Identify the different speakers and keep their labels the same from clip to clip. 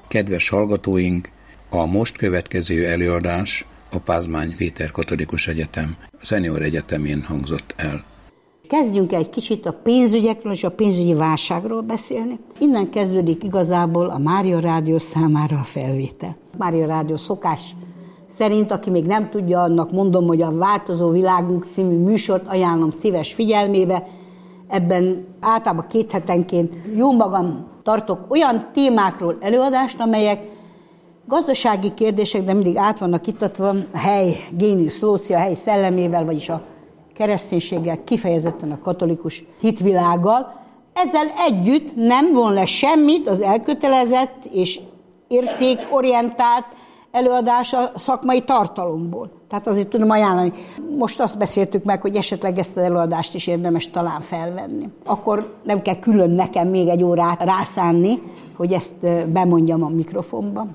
Speaker 1: Kedves hallgatóink, a most következő előadás a Pázmány Péter Katolikus Egyetem Senior Egyetemén hangzott el.
Speaker 2: Kezdjünk egy kicsit a pénzügyekről és a pénzügyi válságról beszélni. Innen kezdődik igazából a Mária Rádió számára a felvétel. Mária Rádió szokás szerint, aki még nem tudja, annak mondom, hogy a Változó Világunk című műsort ajánlom szíves figyelmébe. Ebben általában 2 hetenként jó magam tartok olyan témákról előadást, amelyek gazdasági kérdések, de mindig át vannak itatva a hely génius loci, a hely szellemével, vagyis a kereszténységgel, kifejezetten a katolikus hitvilággal. Ezzel együtt nem von le semmit az elkötelezett és értékorientált előadás a szakmai tartalomból. Tehát azért tudom ajánlani. Most azt beszéltük meg, hogy esetleg ezt az előadást is érdemes talán felvenni. Akkor nem kell külön nekem még egy órát rászánni, hogy ezt bemondjam a mikrofonba.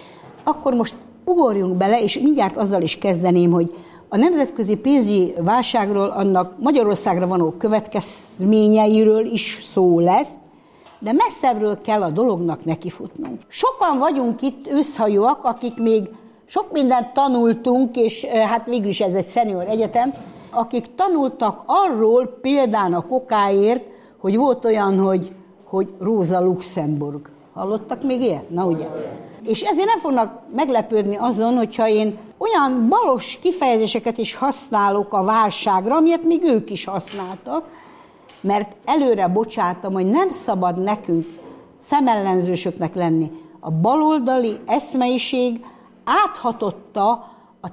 Speaker 2: Akkor most ugorjunk bele, és mindjárt azzal is kezdeném, hogy a nemzetközi pénzügyi válságról, annak Magyarországra vonó következményeiről is szó lesz, de messzebbről kell a dolognak nekifutnunk. Sokan vagyunk itt őszhajóak, akik még sok mindent tanultunk, és hát végül is ez egy senior egyetem, akik tanultak arról példának okáért, hogy volt olyan, hogy Rosa Luxemburg. Hallottak még ilyet? Na ugye? És ezért nem fognak meglepődni azon, hogyha én olyan balos kifejezéseket is használok a válságra, amilyet még ők is használtak, mert előre bocsátom, hogy nem szabad nekünk szemellenzősöknek lenni. A baloldali eszmeiség áthatotta a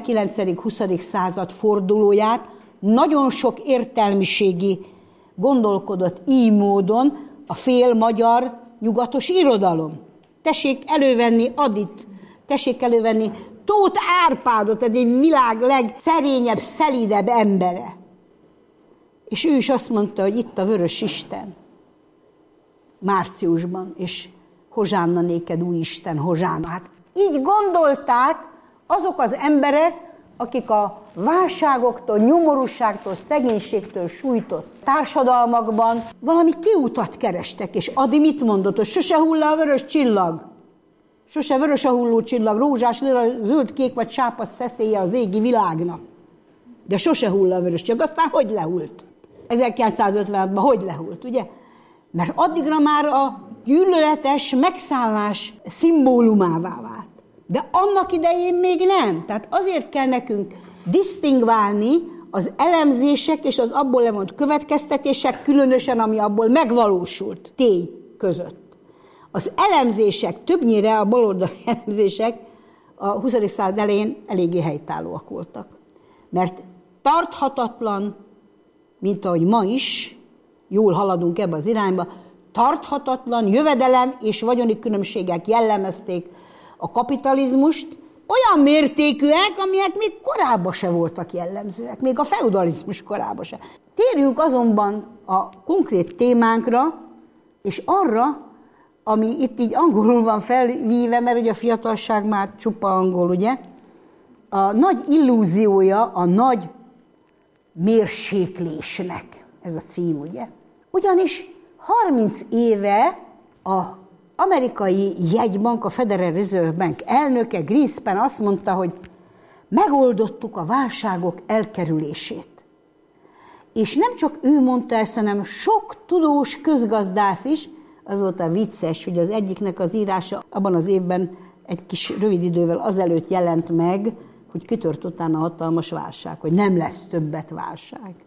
Speaker 2: 19.-20. század fordulóját, nagyon sok értelmiségi gondolkodott így módon a félmagyar nyugatos irodalom. Tessék elővenni Adit, tessék elővenni Tóth Árpádot, egy világ legszerényebb, szelídebb embere. És ő is azt mondta, hogy itt a vörös Isten, márciusban, és hozsánna néked új Isten, hozsánna. Hát így gondolták azok az emberek, akik a válságoktól, nyomorúságtól, szegénységtől sújtott társadalmakban valami kiutat kerestek. És Adi mit mondott, hogy sose hull le a vörös csillag, sose vörös a hulló csillag, rózsás, lila, zöld, kék vagy sápadt szeszélye az égi világnak. De sose hull le a vörös csillag. Aztán hogy lehult? 1956-ban hogy lehult, ugye? Mert addigra már a gyűlöletes megszállás szimbólumává vált. De annak idején még nem. Tehát azért kell nekünk disztingválni az elemzések és az abból levont következtetések, különösen ami abból megvalósult tény között. Az elemzések, többnyire a baloldali elemzések a 20. század elején eléggé helytállóak voltak. Mert tarthatatlan, mint ahogy ma is, jól haladunk ebbe az irányba, tarthatatlan jövedelem és vagyoni különbségek jellemezték a kapitalizmust, olyan mértékűek, amelyek még korábban se voltak jellemzőek, még a feudalizmus korábban se. Térjünk azonban a konkrét témánkra, és arra, ami itt így angolul van felvíve, mert ugye a fiatalság már csupa angol, ugye? A nagy illúziója a nagy mérséklésnek, ez a cím, ugye? Ugyanis 30 éve az amerikai jegybank, a Federal Reserve Bank elnöke Greenspan azt mondta, hogy megoldottuk a válságok elkerülését. És nem csak ő mondta ezt, hanem sok tudós közgazdász is. Az volt a vicces, hogy az egyiknek az írása abban az évben egy kis rövid idővel azelőtt jelent meg, hogy kitört utána hatalmas válság, hogy nem lesz többet válság.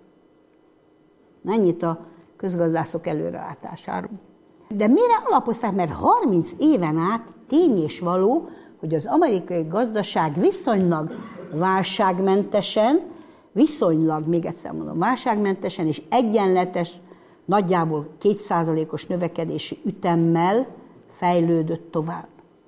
Speaker 2: Ennyit a közgazdászok előrelátásáról. De mire alapozták? Mert 30 éven át tény és való, hogy az amerikai gazdaság viszonylag válságmentesen, még egyszer mondom, válságmentesen és egyenletes, nagyjából 2%-os növekedési ütemmel fejlődött tovább.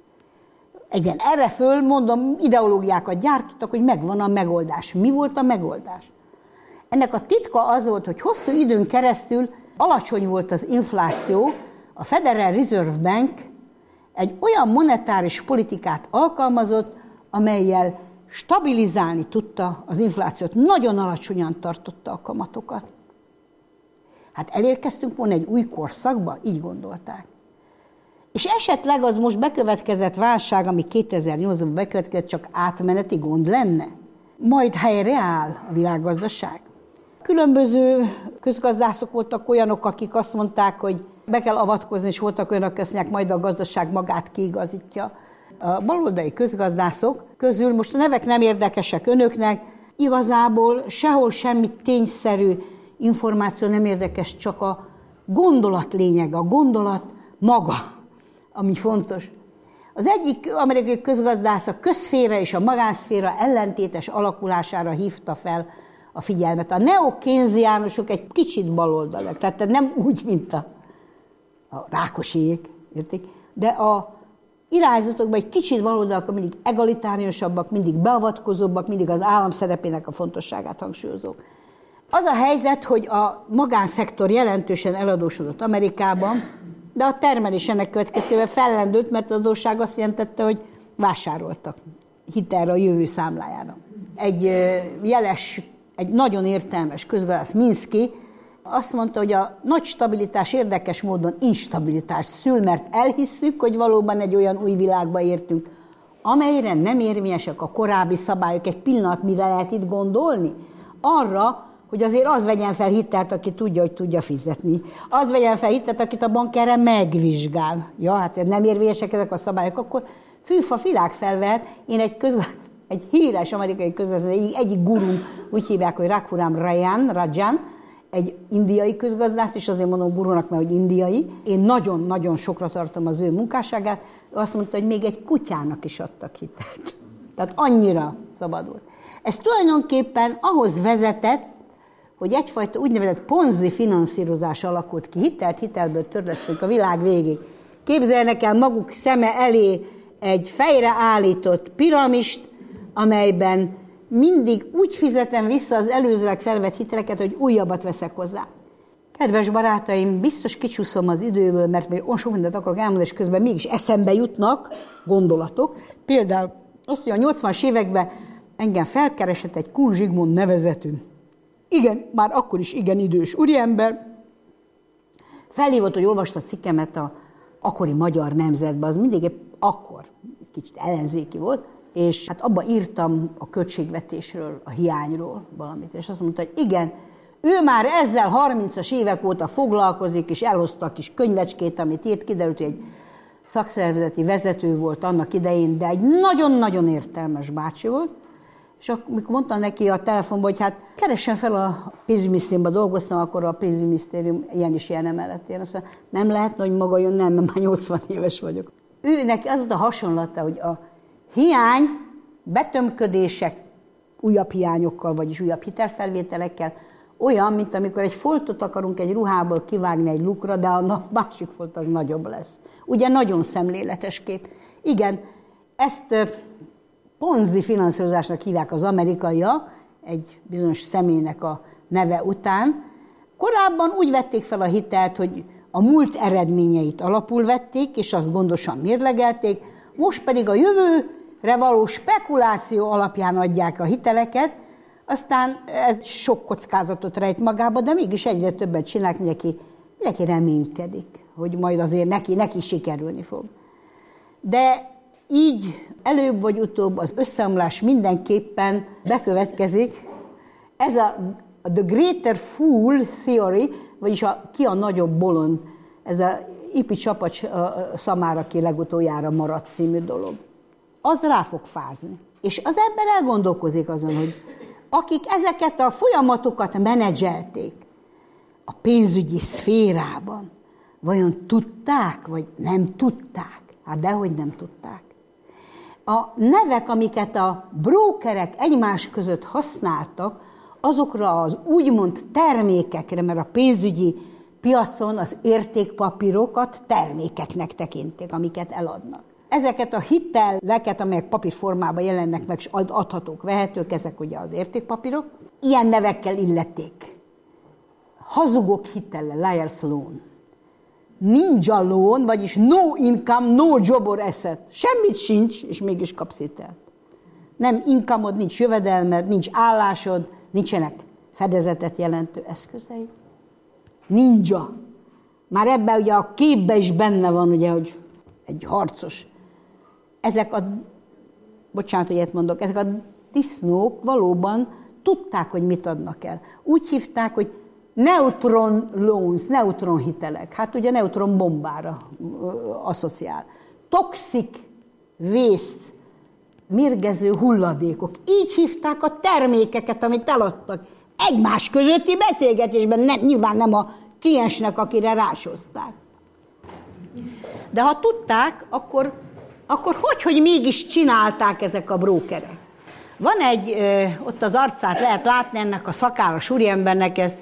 Speaker 2: Erre föl, mondom, ideológiákat gyártottak, hogy megvan a megoldás. Mi volt a megoldás? Ennek a titka az volt, hogy hosszú időn keresztül alacsony volt az infláció, a Federal Reserve Bank egy olyan monetáris politikát alkalmazott, amellyel stabilizálni tudta az inflációt. Nagyon alacsonyan tartotta a kamatokat. Hát elérkeztünk volna egy új korszakba? Így gondolták. És esetleg az most bekövetkezett válság, ami 2008-ban bekövetkezett, csak átmeneti gond lenne? Majd helyreáll a világgazdaság. Különböző közgazdászok voltak olyanok, akik azt mondták, hogy be kell avatkozni, és voltak olyanok, akik azt mondják, majd a gazdaság magát kiigazítja. A baloldali közgazdászok közül, most a nevek nem érdekesek önöknek, igazából sehol semmi tényszerű információ nem érdekes, csak a gondolat lényeg, a gondolat maga, ami fontos. Az egyik amerikai közgazdász a közszféra és a magánszféra ellentétes alakulására hívta fel a figyelmet. A neokénziánusok egy kicsit baloldalak, tehát nem úgy, mint a Rákosiék, értik? De a irányzatokban egy kicsit baloldalak, mindig egalitáriusabbak, mindig beavatkozóbbak, mindig az állam szerepének a fontosságát hangsúlyozók. Az a helyzet, hogy a magánszektor jelentősen eladósodott Amerikában, de a termelés ennek következtében fellendült, mert az adósság azt jelentette, hogy vásároltak hitelre a jövő számlájára. Egy nagyon értelmes közgazdász, Minsky, azt mondta, hogy a nagy stabilitás érdekes módon instabilitás szül, mert elhisszük, hogy valóban egy olyan új világba értünk, amelyre nem érvényesek a korábbi szabályok. Egy pillanat, mire lehet itt gondolni? Arra, hogy azért az vegyen fel hitelt, aki tudja, hogy tudja fizetni. Az vegyen fel hitelt, akit a bank erre megvizsgál. Ja, hát nem érvényesek ezek a szabályok, akkor fűfa világ felvehet. Én egy híres amerikai közgazdász, egyik gurum, úgy hívják, hogy Raghuram Rajan, egy indiai közgazdász, és azért mondom gurunak, mert hogy indiai. Én nagyon-nagyon sokra tartom az ő munkásságát. Ő azt mondta, hogy még egy kutyának is adtak hitelt. Tehát annyira szabadult. Ez tulajdonképpen ahhoz vezetett, hogy egyfajta úgynevezett ponzi finanszírozás alakult ki. Hitelből törlesztünk a világ végig. Képzeljenek el maguk szeme elé egy fejreállított piramist, amelyben mindig úgy fizetem vissza az előzőleg felvett hiteleket, hogy újabbat veszek hozzá. Kedves barátaim, biztos kicsúszom az időből, mert még olyan sok mindent akarok elmondani, és közben mégis eszembe jutnak gondolatok. Például azt, hogy a 80-as években engem felkeresett egy Kun Zsigmond nevezetű, igen, már akkor is igen idős úriember, felhívott, hogy olvasta a cikkemet a akkori Magyar Nemzetben, az mindig akkor kicsit ellenzéki volt, és hát abba írtam a költségvetésről, a hiányról valamit, és azt mondta, hogy igen, ő már ezzel 30-as évek óta foglalkozik, és elhozta a kis könyvecskét, amit írt, kiderült, hogy egy szakszervezeti vezető volt annak idején, de egy nagyon-nagyon értelmes bácsi volt, és amikor mondtam neki a telefonban, hogy hát keressen fel a pénzügyminisztériumban dolgoztam, akkor a pénzügyminisztérium ilyen is ilyen emellett ér. Azt mondta, nem lehetne, hogy maga jön, nem, mert már 80 éves vagyok. Neki az volt a hasonlata, hogy a hiány, betömködések újabb hiányokkal, vagyis újabb hitelfelvételekkel olyan, mint amikor egy foltot akarunk egy ruhából kivágni egy lukra, de a másik folt az nagyobb lesz. Ugye nagyon szemléletes kép. Igen, ezt ponzi finanszírozásnak hívják az amerikaiak, egy bizonyos személynek a neve után. Korábban úgy vették fel a hitelt, hogy a múlt eredményeit alapul vették, és azt gondosan mérlegelték, most pedig a jövőre való spekuláció alapján adják a hiteleket, aztán ez sok kockázatot rejt magába, de mégis egyre többet csinálják, mindenki reménykedik, hogy majd azért neki sikerülni fog. De így előbb vagy utóbb az összeomlás mindenképpen bekövetkezik. Ez a The Greater Fool Theory, vagyis ki a nagyobb bolond, ez a Ipi Csapacs szamára, aki legutoljára maradt című dolog. Az rá fog fázni. És az ember elgondolkozik azon, hogy akik ezeket a folyamatokat menedzselték a pénzügyi szférában, vajon tudták, vagy nem tudták? Hát dehogy nem tudták. A nevek, amiket a brókerek egymás között használtak, azokra az úgymond termékekre, mert a pénzügyi piacon az értékpapírokat termékeknek tekintik, amiket eladnak. Ezeket a hiteleket, amelyek papírformában jelennek meg, és adhatók, vehetők, ezek ugye az értékpapírok, ilyen nevekkel illették. Hazugok hitele, liar's loan. Ninja loan, vagyis no income, no job or asset. Semmit sincs, és mégis kapsz hitelt. Nem income-od, nincs jövedelmed, nincs állásod, nincsenek fedezetet jelentő eszközei. Ninja. Már ebben ugye a képben is benne van, ugye, hogy egy harcos. Ezek a disznók valóban tudták, hogy mit adnak el. Úgy hívták, hogy neutron loans, neutronhitelek. Hát ugye neutron bombára asszociál. Toxic waste, mérgező hulladékok. Így hívták a termékeket, amit eladtak. Egymás közötti beszélgetésben, nyilván nem a kliensnek, akire rásozták. De ha tudták, akkor hogy mégis csinálták ezek a brókerek? Van ott az arcát lehet látni ennek a szakállas úriembernek, ez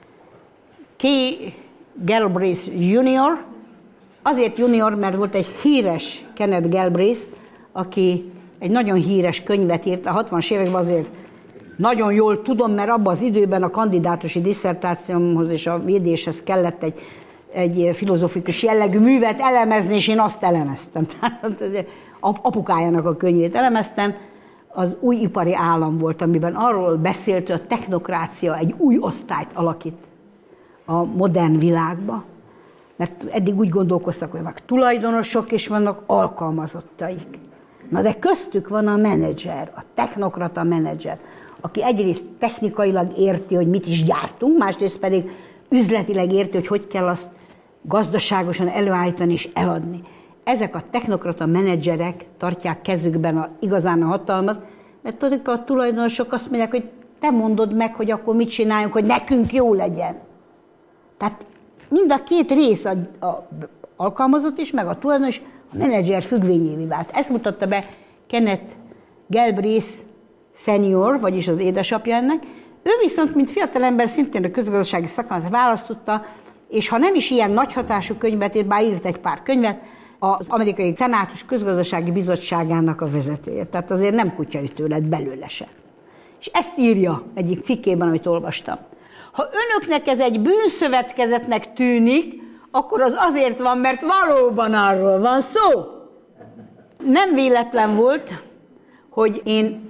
Speaker 2: K. Galbraith Jr. Azért junior, mert volt egy híres Kenneth Galbraith, aki egy nagyon híres könyvet írt, a 60-as években azért nagyon jól tudom, mert abban az időben a kandidátusi disszertációmhoz és a védéshez kellett egy filozófikus jellegű művet elemezni, és én azt elemeztem. Tehát apukájának a könyvét elemeztem. Az új ipari állam volt, amiben arról beszélt, hogy a technokrácia egy új osztályt alakít a modern világba. Mert eddig úgy gondolkoztak, hogy vannak tulajdonosok, és vannak alkalmazottaik. Na de köztük van a menedzser, a technokrata menedzser, aki egyrészt technikailag érti, hogy mit is gyártunk, másrészt pedig üzletileg érti, hogy kell azt gazdaságosan előállítani és eladni. Ezek a technokrata menedzserek tartják kezükben igazán a hatalmat, mert tudjuk, a tulajdonosok azt mondják, hogy te mondod meg, hogy akkor mit csináljunk, hogy nekünk jó legyen. Tehát mind a két rész, a alkalmazott is, meg a tulajdonos, a menedzser függvényévé vált. Ezt mutatta be Kenneth Galbraith senior, vagyis az édesapja ennek. Ő viszont, mint fiatalember, szintén a közgazdasági szakmát választotta, és ha nem is ilyen nagy hatású könyvet írt, bár írt egy pár könyvet, az amerikai szenátus közgazdasági bizottságának a vezetője. Tehát azért nem kutyaütő lett belőle se. És ezt írja egyik cikkében, amit olvastam. Ha önöknek ez egy bűnszövetkezetnek tűnik, akkor az azért van, mert valóban arról van szó. Nem véletlen volt, hogy én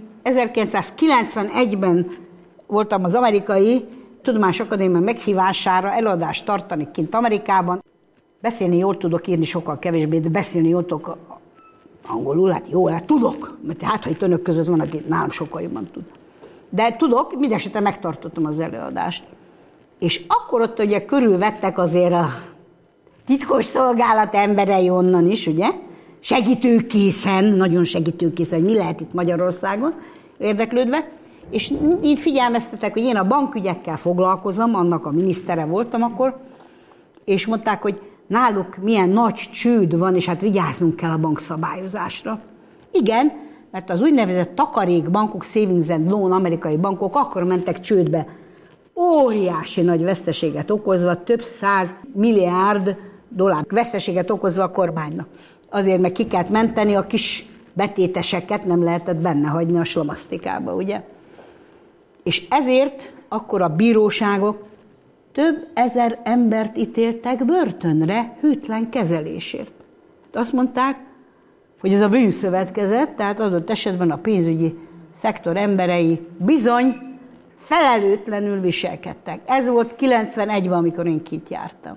Speaker 2: 1991-ben voltam az Amerikai Tudományos Akadémia meghívására előadást tartani kint Amerikában. Beszélni jól tudok, írni sokkal kevésbé, de beszélni jól tudok angolul, hát jó, hát tudok, mert hát ha itt önök között van, aki nálam sokkal jobban tud. De tudok, mindesetre megtartottam az előadást. És akkor ott ugye körülvettek azért a titkos szolgálat emberei onnan is, ugye? Segítőkészen, nagyon segítőkészen, hogy mi lehet itt Magyarországon, érdeklődve. És így figyelmeztetek, hogy én a bankügyekkel foglalkozom, annak a minisztere voltam akkor, és mondták, hogy náluk milyen nagy csőd van, és hát vigyáznunk kell a bankszabályozásra. Igen, mert az úgynevezett takarékbankok, savings and loan amerikai bankok akkor mentek csődbe, óriási nagy veszteséget okozva, több 100 milliárd dollár veszteséget okozva a kormánynak. Azért meg ki kellett menteni a kis betéteseket, nem lehetett benne hagyni a slamasztikába, ugye? És ezért akkor a bíróságok több ezer embert ítéltek börtönre hűtlen kezelésért. Azt mondták, hogy ez a bűnszövetkezet, tehát adott esetben a pénzügyi szektor emberei bizony felelőtlenül viselkedtek. Ez volt 91-ben, amikor én kint jártam.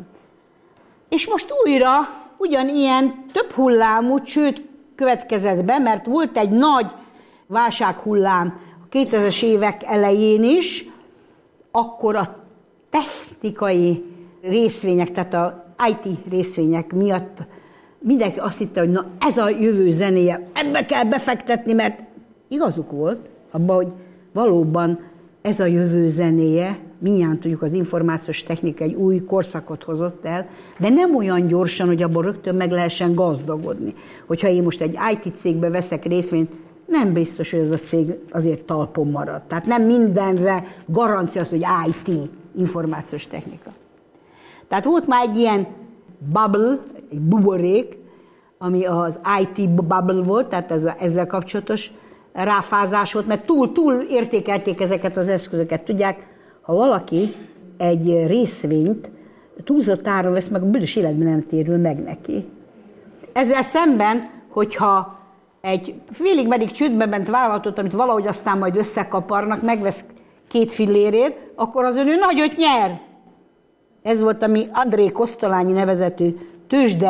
Speaker 2: És most újra ugyanilyen több hullámú csőd következett be, mert volt egy nagy válsághullám a 2000-es évek elején is, akkor a technikai részvények, tehát a IT részvények miatt mindenki azt hitte, hogy na ez a jövő zenéje, ebbe kell befektetni, mert igazuk volt abban, hogy valóban ez a jövő zenéje, mindjárt tudjuk, az információs technika egy új korszakot hozott el, de nem olyan gyorsan, hogy abban rögtön meg lehessen gazdagodni. Hogyha én most egy IT cégbe veszek részvényt, nem biztos, hogy ez a cég azért talpon marad. Tehát nem mindenre garancia az, hogy IT, információs technika. Tehát volt már egy ilyen bubble, egy buborék, ami az IT bubble volt, tehát ezzel kapcsolatos ráfázás volt, mert túl értékelték ezeket az eszközöket. Tudják, ha valaki egy részvényt túlzott áron vesz, meg a büdös életben nem térül meg neki. Ezzel szemben, hogyha egy félig meddig csődbe ment vállalatot, amit valahogy aztán majd összekaparnak, megvesz 2 fillérért, akkor az ő nagyot nyer. Ez volt a mi André Kosztolányi nevezetű tőzsde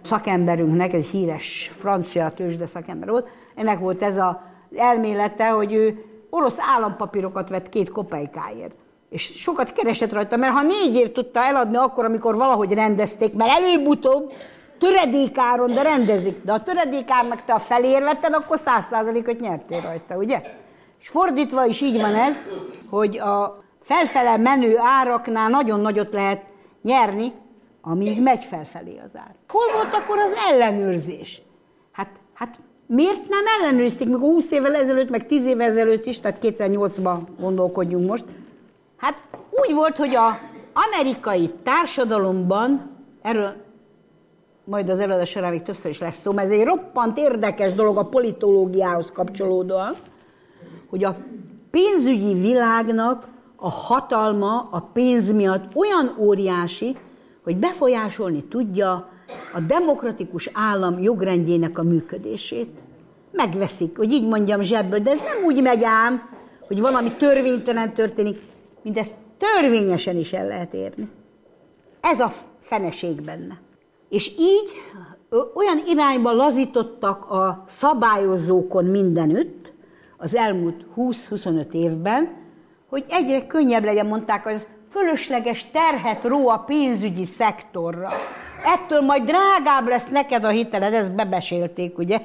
Speaker 2: szakemberünknek, egy híres francia tőzsde szakember volt, ennek volt ez az elmélete, hogy ő orosz állampapírokat vett 2 kopejkáért. És sokat keresett rajta, mert ha 4-ért tudta eladni akkor, amikor valahogy rendezték, mert előbb-utóbb töredékáron, de rendezik. De a töredékárnak te a felér vetted, akkor 100%-ot nyertél rajta, ugye? És fordítva is így van ez, hogy a felfele menő áraknál nagyon nagyot lehet nyerni, amíg megy felfelé az ár. Hol volt akkor az ellenőrzés? Hát miért nem ellenőrizték, mikor 20 évvel ezelőtt, meg 10 évvel ezelőtt is, tehát 2008-ban gondolkodjunk most. Hát úgy volt, hogy az amerikai társadalomban, erről majd az előadás során még többször is lesz szó, mert ez egy roppant érdekes dolog a politológiához kapcsolódóan, hogy a pénzügyi világnak a hatalma a pénz miatt olyan óriási, hogy befolyásolni tudja a demokratikus állam jogrendjének a működését. Megveszik, hogy így mondjam zsebből, de ez nem úgy megy ám, hogy valami törvénytelen történik, mint ezt törvényesen is el lehet érni. Ez a feneség benne. És így olyan irányba lazítottak a szabályozókon mindenütt az elmúlt 20-25 évben, hogy egyre könnyebb legyen, mondták, hogy fölösleges terhet ró a pénzügyi szektorra. Ettől majd drágább lesz neked a hiteled, ezt bebesélték, ugye?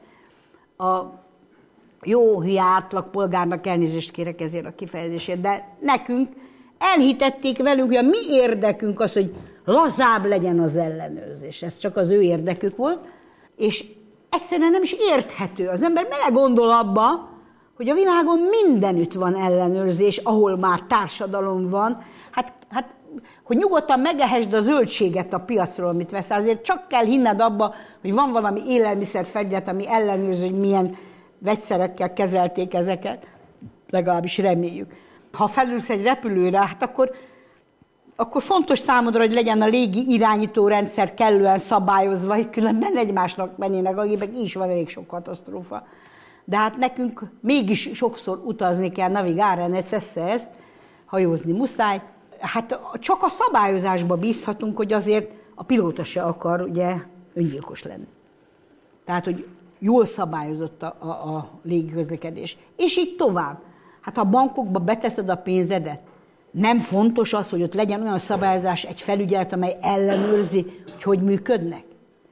Speaker 2: A jó hülye átlagpolgárnak elnézést kérek ezért a kifejezésért, de nekünk elhitették velünk, hogy a mi érdekünk az, hogy lazább legyen az ellenőrzés. Ez csak az ő érdekük volt, és egyszerűen nem is érthető. Az ember belegondol abba, hogy a világon mindenütt van ellenőrzés, ahol már társadalom van. Hát hogy nyugodtan megehesd a zöldséget a piacról, amit veszel, azért csak kell hinned abba, hogy van valami élelmiszerfelügyelet, ami ellenőrző, hogy milyen vegyszerekkel kezelték ezeket, legalábbis reméljük. Ha felülsz egy repülőre, hát akkor fontos számodra, hogy legyen a légi irányítórendszer kellően szabályozva, hogy különben egymásnak mennének, akiknek is van elég sok katasztrófa. De hát nekünk mégis sokszor utazni kell, navigare necesse ezt, hajózni muszáj. Hát csak a szabályozásba bízhatunk, hogy azért a pilóta se akar ugye öngyilkos lenni. Tehát, hogy jól szabályozott a légiközlekedés. És így tovább. Hát ha a bankokba beteszed a pénzedet, nem fontos az, hogy ott legyen olyan szabályozás, egy felügyelet, amely ellenőrzi, hogy működnek?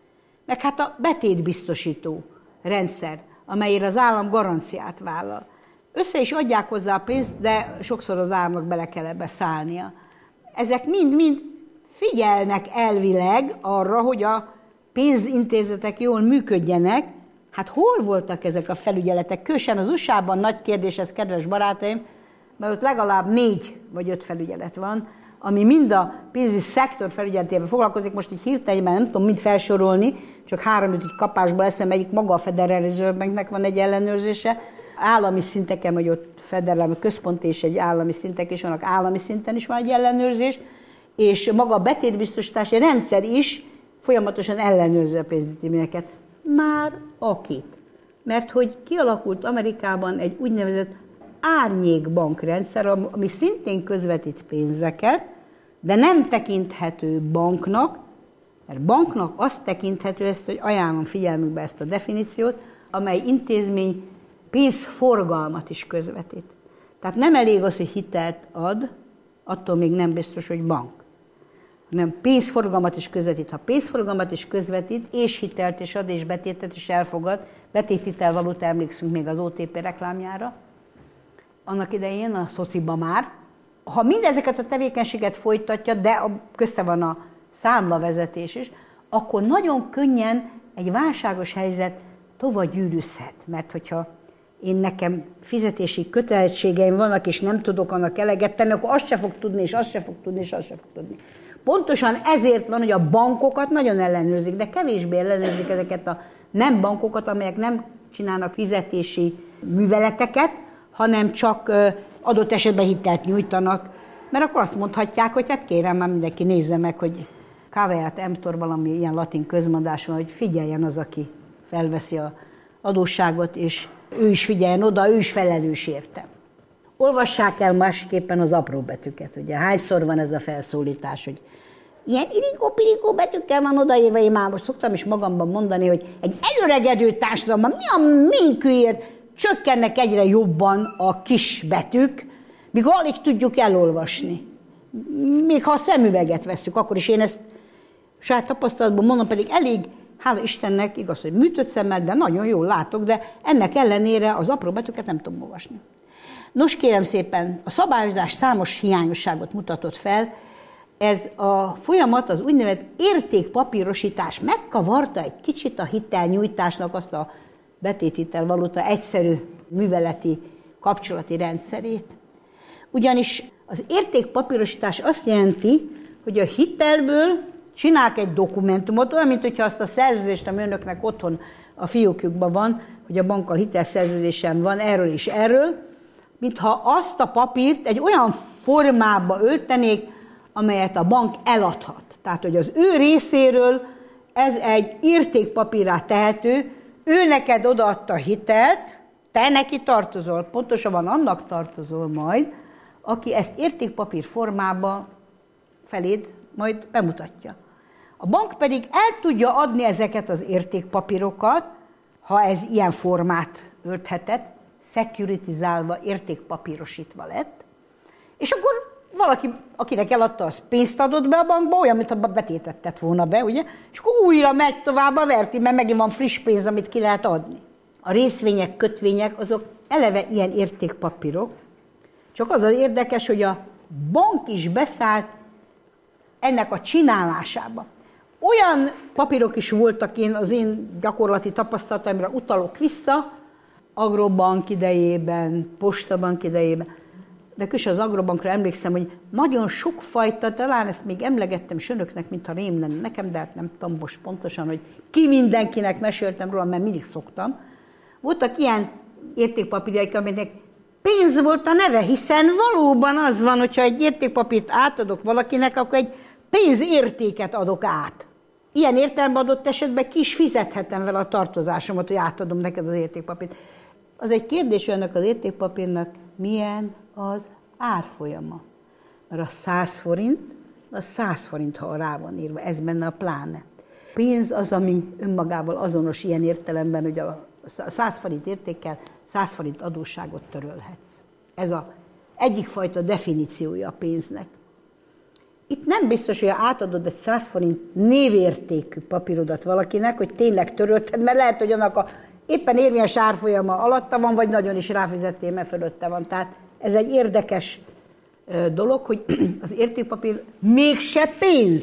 Speaker 2: Meg hát a betétbiztosító rendszer, amelyre az állam garanciát vállal. Össze is adják hozzá a pénzt, de sokszor az államnak bele kell ebbe szállnia. Ezek mind figyelnek elvileg arra, hogy a pénzintézetek jól működjenek. Hát hol voltak ezek a felügyeletek? Különösen az USA-ban nagy kérdés ez, kedves barátaim, mert ott legalább 4 vagy 5 felügyelet van, ami mind a pénzügyi szektor felügyeletével foglalkozik. Most így hirtelen, nem tudom mind felsorolni, csak 3 így kapásból eszembe, egyik maga a Federal Reserve Banknek van egy ellenőrzése, állami szinteken, vagy ott federál, központi és egy állami szintek is vannak, állami szinten is van egy ellenőrzés, és maga a betétbiztosítási rendszer is folyamatosan ellenőrzi a pénzintézményeket. Már akit. Mert hogy kialakult Amerikában egy úgynevezett árnyékbankrendszer, ami szintén közvetít pénzeket, de nem tekinthető banknak, mert banknak azt tekinthető, ezt, hogy ajánlom figyelmükbe ezt a definíciót, amely intézmény pénzforgalmat is közvetít. Tehát nem elég az, hogy hitelt ad, attól még nem biztos, hogy bank. Hanem pénzforgalmat is közvetít. Ha pénzforgalmat is közvetít, és hitelt is ad, és betétet is elfogad, betéthitel valuta, emlékszünk még az OTP reklámjára, annak idején a szociba már. Ha mindezeket a tevékenységet folytatja, de közte van a számlavezetés is, akkor nagyon könnyen egy válságos helyzet tovább gyűrűzhet. Mert hogyha nekem fizetési kötelezettségeim vannak, és nem tudok annak eleget tenni, akkor azt se fog tudni, és azt se fog tudni, és azt se fog tudni. Pontosan ezért van, hogy a bankokat nagyon ellenőrzik, de kevésbé ellenőrzik ezeket a nem bankokat, amelyek nem csinálnak fizetési műveleteket, hanem csak adott esetben hitelt nyújtanak, mert akkor azt mondhatják, hogy hát kérem, már mindenki nézze meg, hogy caveat emptor, valami ilyen latin közmondás van, hogy figyeljen az, aki felveszi az adósságot, és ő is figyeljen oda, ő is felelős érte. Olvassák el másképpen az apró betűket, ugye hányszor van ez a felszólítás, hogy Ilyen irigó-pirigó betűkkel van odaírva, én már most szoktam is magamban mondani, hogy egy előregedő társadalomban mi a minkőért csökkennek egyre jobban a kis betűk, míg alig tudjuk elolvasni. Még ha a szemüveget veszük, akkor is én ezt saját tapasztalatban mondom, pedig elég, hála Istennek, igaz, hogy műtött szemmel, de nagyon jól látok, de ennek ellenére az apró betűket nem tudom olvasni. Nos, kérem szépen, a szabályozás számos hiányosságot mutatott fel, ez a folyamat, az úgynevezett értékpapírosítás megkavarta egy kicsit a hitelnyújtásnak azt a betéthitel-valuta egyszerű műveleti kapcsolati rendszerét. Ugyanis az értékpapírosítás azt jelenti, hogy a hitelből csinálják egy dokumentumot, olyan, mint hogyha azt a szerződést, ami önöknek otthon a fiókjukban van, hogy a bankkal hitelszerződésem van erről és erről, mintha azt a papírt egy olyan formába öltenék, amelyet a bank eladhat. Tehát, hogy az ő részéről ez egy értékpapírrá tehető, ő neked odaadta hitelt, te neki tartozol, pontosabban annak tartozol majd, aki ezt értékpapír formába feléd majd bemutatja. A bank pedig el tudja adni ezeket az értékpapírokat, ha ez ilyen formát ölthetett, szecuritizálva, értékpapírosítva lett, és akkor valaki, akinek eladta, az pénzt adott be a bankba, olyan, mintha betétet tett volna be, ugye? És akkor újra megy tovább a verti, mert megint van friss pénz, amit ki lehet adni. A részvények, kötvények, azok eleve ilyen értékpapírok, csak az az érdekes, hogy a bank is beszállt ennek a csinálásába. Olyan papírok is voltak, az én gyakorlati tapasztalataimra utalok vissza, Agrobank idejében, Postabank idejében, de különösen az Agrobankra emlékszem, hogy nagyon sokfajta, talán ezt még emlegettem is önöknek, mintha rém lenne nekem, de hát nem tudom most pontosan, hogy ki mindenkinek meséltem róla, mert mindig szoktam. Voltak ilyen értékpapírjaik, aminek pénz volt a neve, hiszen valóban az van, hogyha egy értékpapírt átadok valakinek, akkor egy pénzértéket adok át. Ilyen értelemben adott esetben ki is fizethetem vele a tartozásomat, hogy átadom neked az értékpapírt. Az egy kérdés, hogy ennek az értékpapírnak milyen az árfolyama. Mert a 100 forint, az 100 forint, ha rá van írva, ez benne a pláne. Pénz az, ami önmagával azonos ilyen értelemben, hogy a 100 forint értékkel 100 forint adósságot törölhetsz. Ez az egyik fajta definíciója a pénznek. Itt nem biztos, hogy átadod egy 100 forint névértékű papírodat valakinek, hogy tényleg törölted, mert lehet, hogy annak a éppen érvényes árfolyama alatta van, vagy nagyon is ráfizettél, mert fölötte van. Tehát ez egy érdekes dolog, hogy az értékpapír mégse pénz,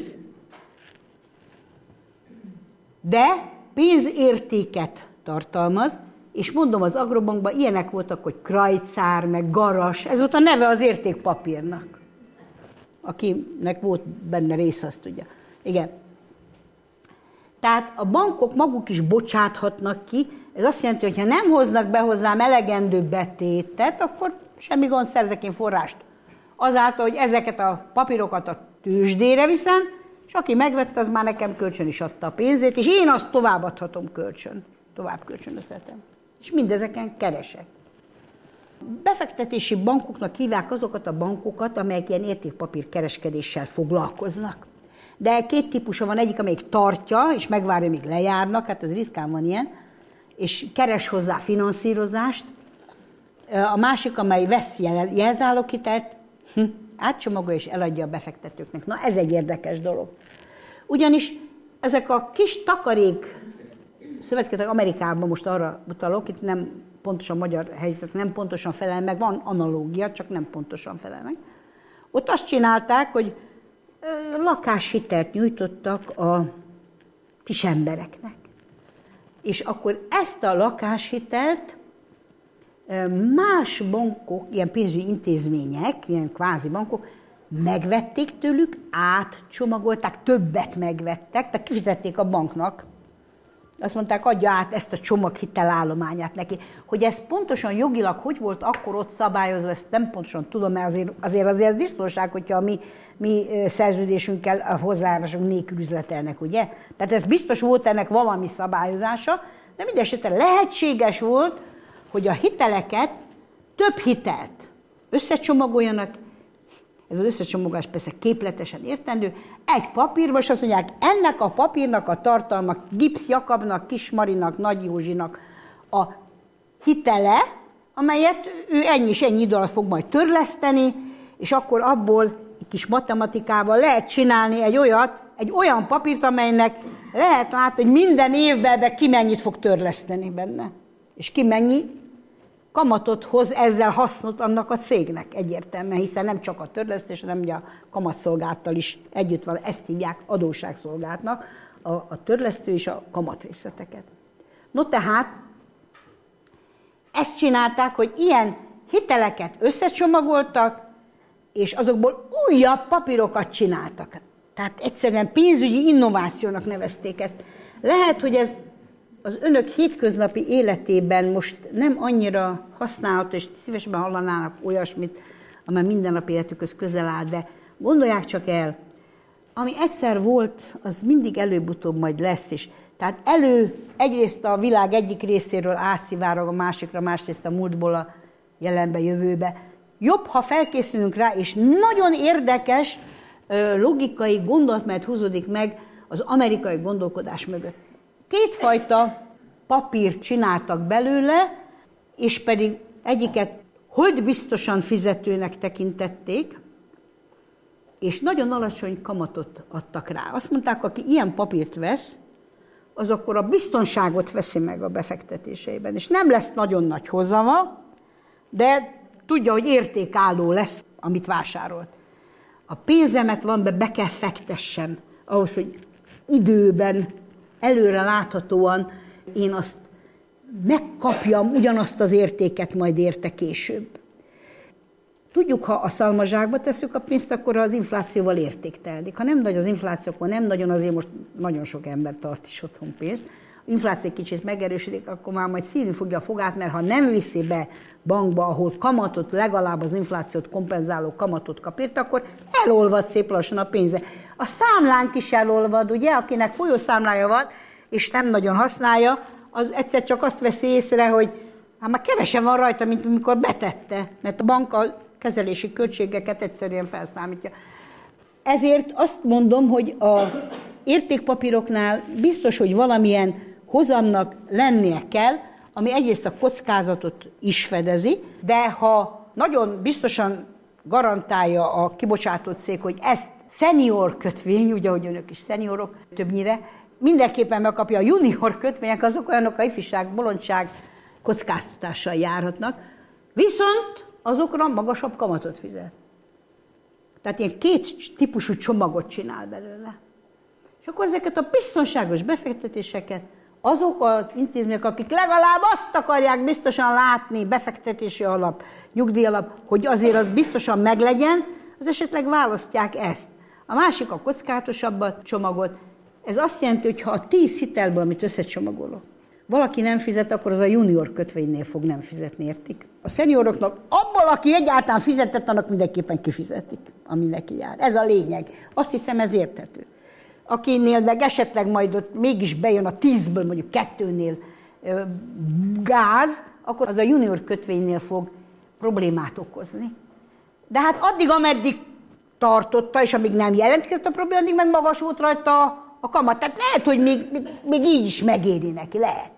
Speaker 2: de pénzértéket tartalmaz, és mondom, az Agrobankban ilyenek voltak, hogy krajcár, meg garas, ez volt a neve az értékpapírnak. Akinek volt benne rész, azt tudja. Igen. Tehát a bankok maguk is bocsáthatnak ki, ez azt jelenti, hogy ha nem hoznak be hozzám elegendő betétet, akkor semmi gond, szerzek én forrást. Azáltal, hogy ezeket a papírokat a tőzsdére viszem, és aki megvette, az már nekem kölcsön is adta a pénzét, és én azt továbbadhatom kölcsön. Tovább kölcsönözhetem. És mindezeken keresek. Befektetési bankoknak hívják azokat a bankokat, amelyek ilyen értékpapír kereskedéssel foglalkoznak. De két típusa van, egyik, amelyik tartja, és megvárja, míg lejárnak, hát ez ritkán van ilyen, és keres hozzá finanszírozást. A másik, amely vesz jelzáloghitelt, átcsomagolja és eladja a befektetőknek. Na, ez egy érdekes dolog. Ugyanis ezek a kis takarék szövetkezetek, Amerikában most arra utalok, itt nem pontosan magyar helyzetek, nem pontosan felel meg, van analógia, csak nem pontosan felel meg. Ott azt csinálták, hogy lakáshitelt nyújtottak a kis embereknek. És akkor ezt a lakáshitelt más bankok, ilyen pénzügyi intézmények, ilyen kvázi bankok megvették tőlük, átcsomagolták, többet megvettek, tehát kifizették a banknak. Azt mondták, adja át ezt a csomaghitelállományát neki. Hogy ez pontosan jogilag hogy volt akkor ott szabályozva, ezt nem pontosan tudom, mert azért ez biztonság, hogyha mi szerződésünkkel a hozzájárásunk nélkül üzletelnek, ugye? Tehát ez biztos volt ennek valami szabályozása, de mindesetre lehetséges volt, hogy a hiteleket, több hitelt összecsomagoljanak, ez az összecsomagolás persze képletesen értendő, egy papírba, és azt mondják, ennek a papírnak a tartalma Gibbs Jakabnak, Kis Marinak, Nagy Józsinak a hitele, amelyet ő ennyi és ennyi idő alatt fog majd törleszteni, és akkor abból egy kis matematikával lehet csinálni egy olyan papírt, amelynek lehet látni, hogy minden évben ki mennyit fog törleszteni benne. És ki mennyi kamatot hoz ezzel hasznot annak a cégnek egyértelműen, hiszen nem csak a törlesztés, hanem ugye a kamatszolgálattal is együtt van, ezt hívják adósságszolgálatnak, a törlesztő és a kamatrészleteket. No tehát, ezt csinálták, hogy ilyen hiteleket összecsomagoltak, és azokból újabb papírokat csináltak. Tehát egyszerűen pénzügyi innovációnak nevezték ezt. Lehet, hogy ez az önök hétköznapi életében most nem annyira használható, és szívesen hallanának olyasmit, amely mindennapi életükhöz közel áll, de gondolják csak el, ami egyszer volt, az mindig előbb-utóbb majd lesz is. Tehát egyrészt a világ egyik részéről átszivárog a másikra, másrészt a múltból a jelenbe, jövőbe. Jobb, ha felkészülünk rá, és nagyon érdekes logikai gondolatmenet húzódik meg az amerikai gondolkodás mögött. Kétfajta papírt csináltak belőle, és pedig egyiket holdbiztosan fizetőnek tekintették, és nagyon alacsony kamatot adtak rá. Azt mondták, aki ilyen papírt vesz, az akkor a biztonságot veszi meg a befektetéseiben, és nem lesz nagyon nagy hozama, de tudja, hogy értékálló lesz, amit vásárolt. A pénzemet be kell fektessem, ahhoz, hogy időben, előre láthatóan én azt megkapjam, ugyanazt az értéket majd érte később. Tudjuk, ha a szalmazsákba tesszük a pénzt, akkor az inflációval értéktelenik. Ha nem nagy az infláció, akkor nem nagyon, azért most nagyon sok ember tart is otthon pénzt. Az infláció kicsit megerősödik, akkor már majd szívni fogja a fogát, mert ha nem viszi be bankba, ahol kamatot, legalább az inflációt kompenzáló kamatot kap érte, akkor elolvad szép lassan a pénze. A számlánk is elolvad, ugye, akinek folyószámlája van, és nem nagyon használja, az egyszer csak azt veszi észre, hogy hát már kevesen van rajta, mint amikor betette, mert a bank a kezelési költségeket egyszerűen felszámítja. Ezért azt mondom, hogy a értékpapíroknál biztos, hogy valamilyen hozamnak lennie kell, ami egyrészt a kockázatot is fedezi, de ha nagyon biztosan garantálja a kibocsátó cég, hogy ezt senior kötvény, ugye, hogy önök is szeniorok többnyire, mindenképpen megkapja. A junior kötvények, azok olyanok, a ifjúság, bolondság kockáztatással járhatnak, viszont azokra magasabb kamatot fizet. Tehát ilyen két típusú csomagot csinál belőle. És akkor ezeket a biztonságos befektetéseket azok az intézmények, akik legalább azt akarják biztosan látni, befektetési alap, nyugdíjalap, hogy azért az biztosan meglegyen, az esetleg választják ezt. A másik a kockázatosabb csomagot. Ez azt jelenti, hogy ha a 10 hitelből, amit összecsomagolok, valaki nem fizet, akkor az a junior kötvénynél fog nem fizetni, értik? A szenioroknak abból, aki egyáltalán fizetett, annak mindenképpen kifizetik, ami neki jár. Ez a lényeg. Azt hiszem, ez érthető. Akinél meg esetleg majd ott mégis bejön a 10-ből, mondjuk 2-nél gáz, akkor az a junior kötvénynél fog problémát okozni. De hát addig, ameddig tartotta, és amíg nem jelentkezett a probléma, addig meg magas volt rajta a kamat. Tehát lehet, hogy még így is megéri neki, lehet.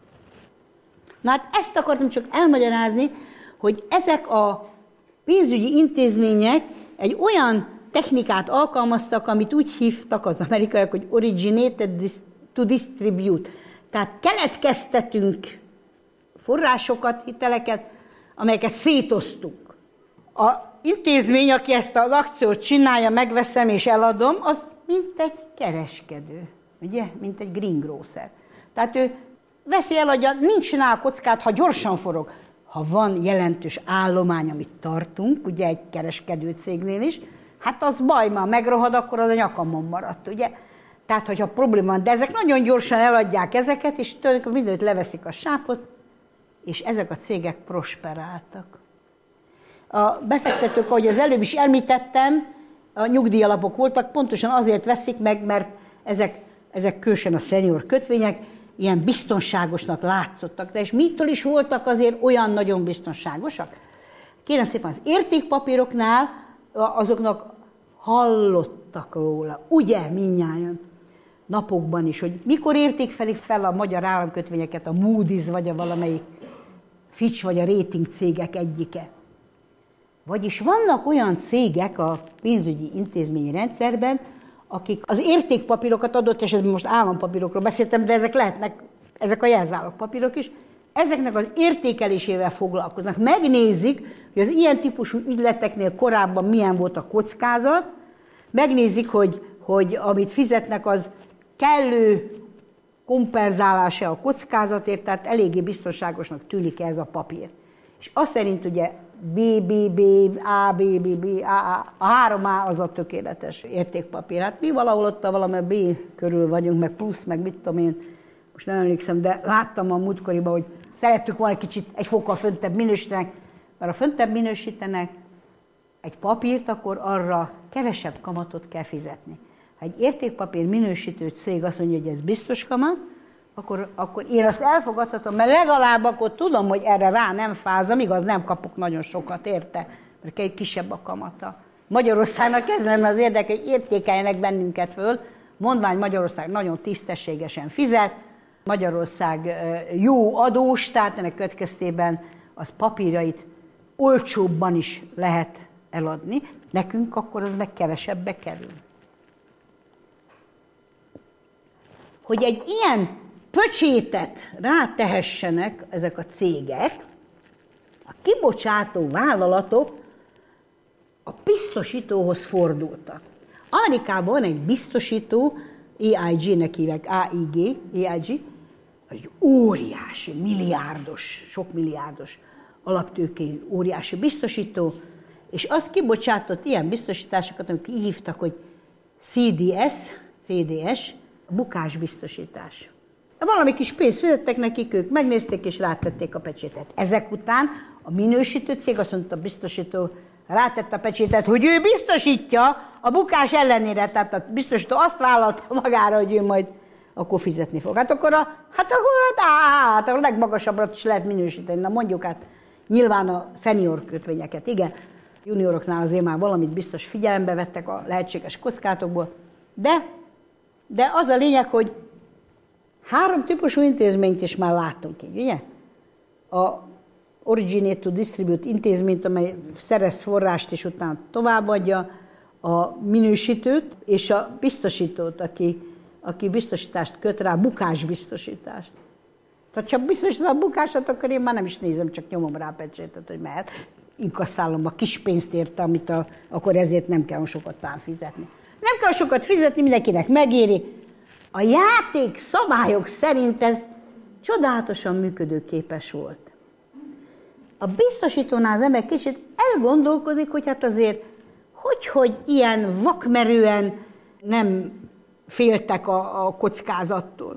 Speaker 2: Na hát ezt akartam csak elmagyarázni, hogy ezek a pénzügyi intézmények egy olyan technikát alkalmaztak, amit úgy hívtak az amerikaiak, hogy originated to distribute. Tehát keletkeztetünk forrásokat, hiteleket, amelyeket szétoztunk. A intézmény, aki ezt az akciót csinálja, megveszem és eladom, az mint egy kereskedő, ugye? Mint egy greengrocer. Tehát ő veszi, eladja, nincs nála kockát, ha gyorsan forog. Ha van jelentős állomány, amit tartunk, ugye egy kereskedő cégnél is, hát az baj, már megrohad, akkor az a nyakamon maradt, ugye? Tehát, hogyha probléma van, de ezek nagyon gyorsan eladják ezeket, és tulajdonképpen mindenütt leveszik a sápot, és ezek a cégek prosperáltak. A befektetők, ahogy az előbb is említettem, a nyugdíjalapok voltak, pontosan azért veszik meg, mert ezek különösen a senior kötvények ilyen biztonságosnak látszottak. De és mitől is voltak azért olyan nagyon biztonságosak? Kérem szépen, az értékpapíroknál azoknak hallottak róla, ugye, mindnyájan napokban is, hogy mikor értékelik fel a magyar államkötvényeket a Moody's, vagy a valamelyik Fitch, vagy a rating cégek egyike. Vagyis vannak olyan cégek a pénzügyi intézményi rendszerben, akik az értékpapírokat adott esetben, most állampapírokról beszéltem, de ezek lehetnek, ezek a jelzálogpapírok is, ezeknek az értékelésével foglalkoznak. Megnézik, hogy az ilyen típusú ügyleteknél korábban milyen volt a kockázat, megnézik, hogy amit fizetnek, az kellő kompenzálása a kockázatért, tehát eléggé biztonságosnak tűnik ez a papír. És azt szerint ugye BBB, ABBB, a 3A az a tökéletes értékpapír. Hát mi valahol ott valami B körül vagyunk, meg plusz, meg mit tudom én, most nem emlékszem, de láttam a múltkoriban, hogy szerettük volna egy fokkal föntebb minősítenek, mert ha föntebb minősítenek egy papírt, akkor arra kevesebb kamatot kell fizetni. Ha egy értékpapír minősítő cég azt mondja, hogy ez biztos kamat, akkor én azt elfogadhatom, mert legalább akkor tudom, hogy erre rá nem fázom, igaz, nem kapok nagyon sokat érte, mert egy kisebb a kamata. Magyarországnak ez lenne az érdeke, hogy értékeljenek bennünket föl, mondvány Magyarország nagyon tisztességesen fizet, Magyarország jó adós, tehát ennek következtében az papírjait olcsóbban is lehet eladni, nekünk akkor az meg kevesebbe kerül. Hogy egy ilyen pöcsétet rátehessenek ezek a cégek, a kibocsátó vállalatok a biztosítóhoz fordultak. Amerikában van egy biztosító, AIG-nek hívják, AIG, egy óriási, milliárdos, sok milliárdos alaptőkéjű óriási biztosító, és az kibocsátott ilyen biztosításokat, amit így hívtak, hogy CDS, bukásbiztosítás. Valami kis pénzt fizettek nekik, ők megnézték és rátették a pecsétet. Ezek után a minősítő cég azt mondta, a biztosító rátette a pecsétet, hogy ő biztosítja a bukás ellenére, tehát a biztosító azt vállalta magára, hogy ő majd akkor fizetni fog. Hát akkor a legmagasabbra is lehet minősíteni. Na mondjuk hát nyilván a szenior kötvényeket, igen, junioroknál azért már valamit biztos figyelembe vettek a lehetséges kockázatokból, de az a lényeg, hogy 3 típusú intézményt is már láttunk így, ugye? A Originate to Distribute intézményt, amely szerez forrást és utána továbbadja, a minősítőt és a biztosítót, aki biztosítást köt rá, bukásbiztosítást. Tehát ha biztosítom a bukásat, akkor én már nem is nézem, csak nyomom rá a pecsétet, hogy mehet. Inkasszálom a kis pénzt érte, amit akkor ezért nem kell sokat fizetni. Nem kell sokat fizetni, mindenkinek megéri. A játék szabályok szerint ez csodálatosan működőképes volt. A biztosítónál az ember kicsit elgondolkodik, hogy hát azért, hogy ilyen vakmerően nem féltek a kockázattól.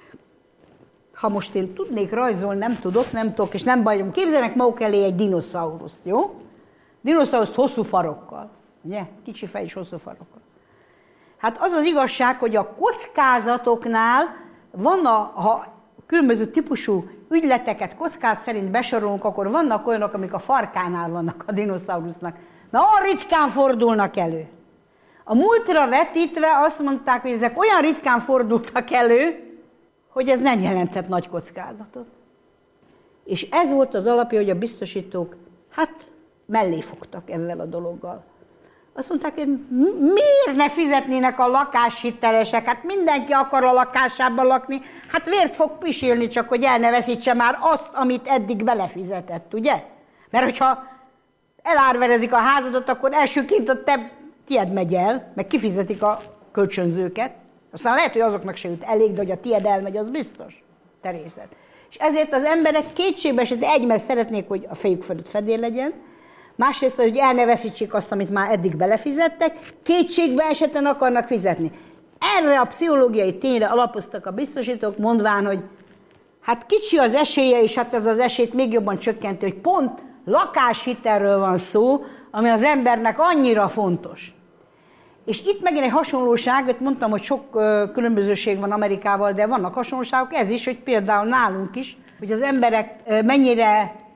Speaker 2: Ha most én tudnék rajzolni, nem tudok, és nem bajom. Képzeljenek maguk elé egy dinoszauruszt, jó? Dinoszauruszt hosszú farokkal, ugye? Kicsi fej és hosszú farokkal. Hát az az igazság, hogy a kockázatoknál ha különböző típusú ügyleteket kockázat szerint besorolunk, akkor vannak olyanok, amik a farkánál vannak a dinoszaurusznak. Na, olyan ritkán fordulnak elő. A múltra vetítve azt mondták, hogy ezek olyan ritkán fordultak elő, hogy ez nem jelentett nagy kockázatot. És ez volt az alapja, hogy a biztosítók mellé fogtak ezzel a dologgal. Azt mondták, hogy miért ne fizetnének a lakáshitelesek? Hát mindenki akar a lakásában lakni, hát vért fog pisilni, csak hogy el ne veszítse már azt, amit eddig belefizetett, ugye? Mert hogyha elárverezik a házadat, akkor elsőként a tied megy el, meg kifizetik a kölcsönzőket. Aztán lehet, hogy azoknak se jut elég, de hogy a tied elmegy, az biztos. Te részed. És ezért az emberek kétségbe esetleg egymás szeretnék, hogy a fejük fölött fedél legyen, másrészt, hogy el ne veszítsék azt, amit már eddig belefizettek, kétségbe esetlen akarnak fizetni. Erre a pszichológiai tényre alapoztak a biztosítók, mondván, hogy hát kicsi az esélye, és hát ez az esélyt még jobban csökkenti, hogy pont lakáshitelről van szó, ami az embernek annyira fontos. És itt megint egy hasonlóság, mondtam, hogy sok különbözőség van Amerikával, de vannak hasonlóságok, ez is, hogy például nálunk is, hogy az emberek mennyire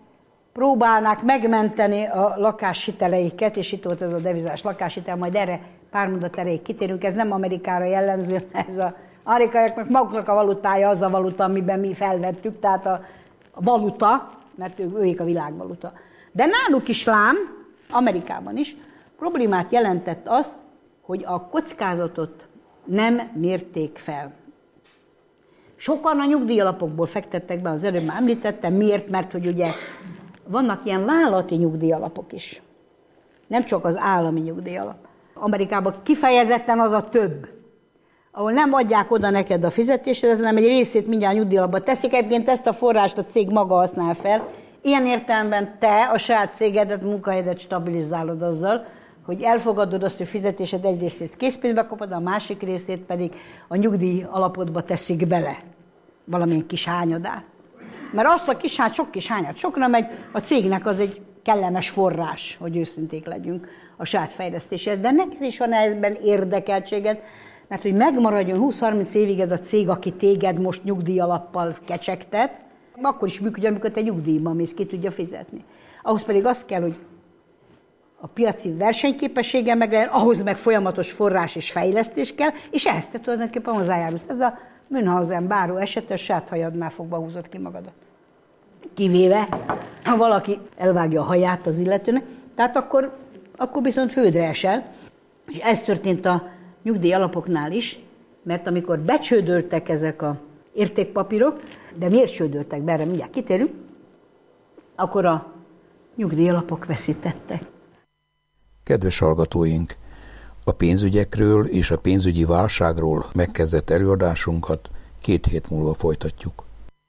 Speaker 2: próbálnák megmenteni a lakáshiteleiket, és itt volt ez a devizás lakáshitel, majd erre pár mondat erejéig kitérünk, ez nem Amerikára jellemző, ez az amerikaiaknak maguknak a valutája az a valuta, amiben mi felvettük, tehát a valuta, mert ők a világvaluta. De náluk is lám, Amerikában is, problémát jelentett az, hogy a kockázatot nem mérték fel. Sokan a nyugdíjalapokból fektettek be, az előbb már említettem, miért? Mert hogy ugye vannak ilyen vállalati nyugdíjalapok is. Nem csak az állami nyugdíjalap. Amerikában kifejezetten az a több, ahol nem adják oda neked a fizetésedet, hanem egy részét mindjárt nyugdíjalapba teszik. Egyébként ezt a forrást a cég maga használ fel. Ilyen értelemben te a saját cégedet, munkahelyedet stabilizálod azzal, hogy elfogadod azt, hogy fizetésed egy részét készpénzbe kapod, a másik részét pedig a nyugdíj alapodba teszik bele valamilyen kis hányadát. Mert azt a sok kis hányad sokra megy, a cégnek az egy kellemes forrás, hogy őszinték legyünk a saját fejlesztéshez. De neked is van ebben érdekeltséged, mert hogy megmaradjon 20-30 évig ez a cég, aki téged most nyugdíjalappal kecsegtet, akkor is működjön, amikor te nyugdíjban mész, ki tudja fizetni. Ahhoz pedig az kell, hogy a piaci versenyképessége meg legyen, ahhoz meg folyamatos forrás és fejlesztés kell, és ehhez te tulajdonképpen hozzájárulsz. Ez a Münchhausen báró esete, saját hajadnál fogva húzod ki magadat. Kivéve, ha valaki elvágja a haját az illetőnek, tehát akkor viszont földre esel. És ez történt a nyugdíj alapoknál is, mert amikor becsődöltek ezek a értékpapírok, de miért csődöltek be, erre mindjárt kitérünk, akkor a nyugdíj alapok veszítettek.
Speaker 1: Kedves hallgatóink, a pénzügyekről és a pénzügyi válságról megkezdett előadásunkat 2 hét múlva folytatjuk.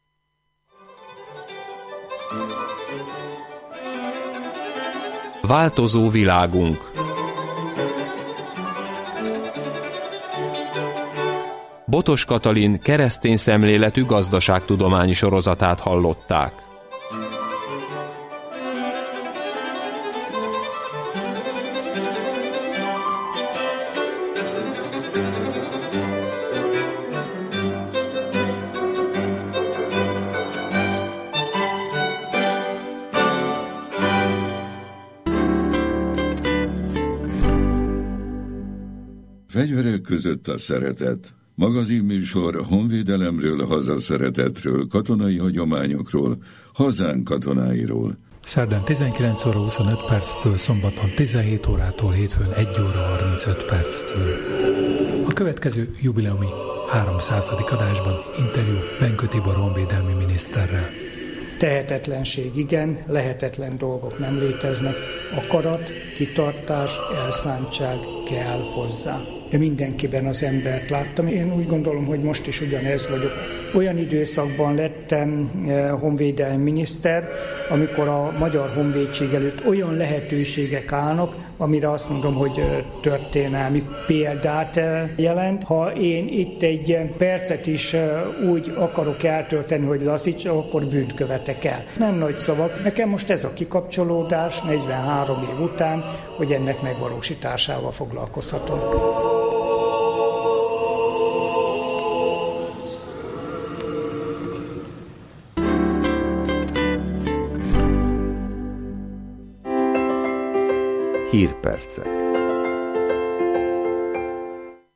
Speaker 3: Változó világunk. Botos Katalin keresztény szemléletű gazdaságtudományi sorozatát hallották.
Speaker 4: Fegyverek között a szeretet. Magazinműsor honvédelemről, hazaszeretetről, katonai hagyományokról, hazánk katonáiról.
Speaker 5: Szerdán 19 óra 25 perctől, szombaton 17 órától, hétfőn 1 óra 35 perctől. A következő jubileumi 300. adásban interjú Benkő Tibor honvédelmi miniszterrel.
Speaker 6: Tehetetlenség igen, lehetetlen dolgok nem léteznek. Akarat, kitartás, elszántság kell hozzá. De mindenkiben az embert láttam. Én úgy gondolom, hogy most is ugyanez vagyok. Olyan időszakban lettem honvédelmi miniszter, amikor a Magyar Honvédség előtt olyan lehetőségek állnak, amire azt mondom, hogy történelmi példát jelent. Ha én itt egy percet is úgy akarok eltölteni, hogy lassítsa, akkor bűnt követek el. Nem nagy szavak. Nekem most ez a kikapcsolódás 43 év után, hogy ennek megvalósításával foglalkozhatom.
Speaker 3: Hírpercek.